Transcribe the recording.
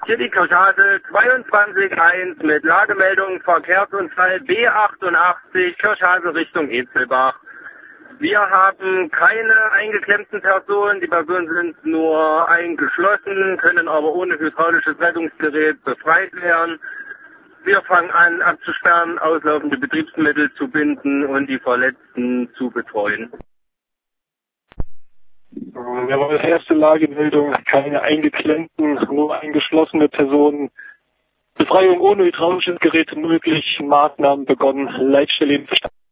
Hier die Kirchhase 22.1 mit Lagemeldung Verkehrsunfall B88 Kirchhase Richtung Etzelbach. Wir haben keine eingeklemmten Personen, die Personen sind nur eingeschlossen, können aber ohne hydraulisches Rettungsgerät befreit werden. Wir fangen an abzusperren, auslaufende Betriebsmittel zu binden und die Verletzten zu betreuen. Jawohl, erste Lagemeldung, keine eingeklemmten, nur eingeschlossene Personen. Befreiung ohne hydraulisches Gerät möglich, Maßnahmen begonnen, Leitstelle in Verstand.